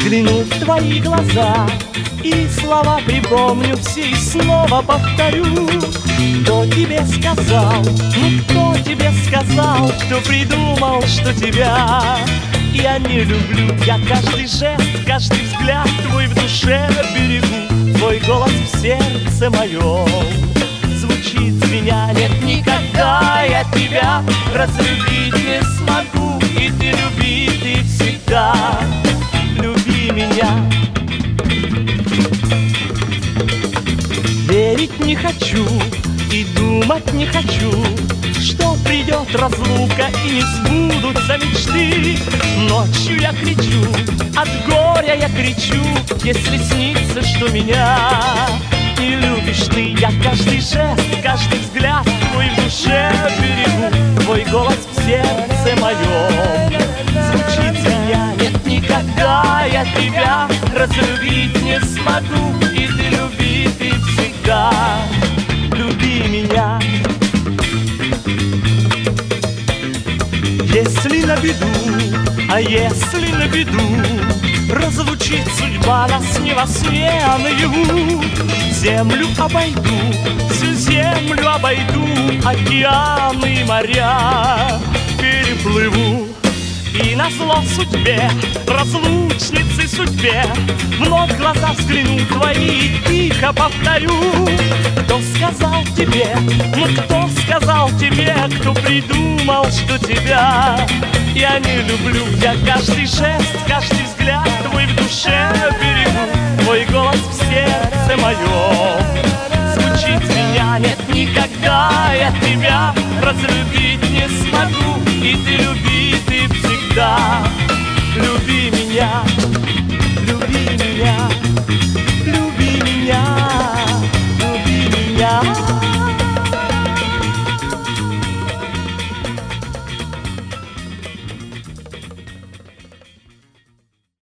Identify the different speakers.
Speaker 1: Взгляну в твои глаза и слова припомню все и снова повторю. Кто тебе сказал, ну кто тебе сказал, кто придумал, что тебя я не люблю? Я каждый жест, каждый взгляд твой в душе берегу. Твой голос в сердце моем звучит, звеня. Нет, никогда я тебя разлюбить не смогу. И ты люби, ты всегда люби меня. Верить не хочу и думать не хочу, что придет разлука и не сбудутся мечты. Ночью я кричу, от горя я кричу, если снится, что меня не любишь ты. Я каждый жест, каждый взгляд твой в душе берегу. Твой голос в сердце моем звучит, звеня. Нет, никогда я тебя разлюбить не смогу. И ты люби, ты всегда люби меня. Если на беду, а если на беду разлучит судьба нас не во сне, а наяву, землю обойду, всю землю обойду, океаны и моря переплыву. И назло судьбе, разлучнице судьбе, вновь глаза взгляну твои и тихо повторю. Кто сказал тебе, ну кто сказал тебе, кто придумал, что тебя я не люблю? Я каждый жест, каждый взгляд твой в душе берегу. Твой голос в сердце моем звучит, меня. Нет, никогда я тебя разлюбить не смогу. И ты люби, ты всегда люби меня, люби меня.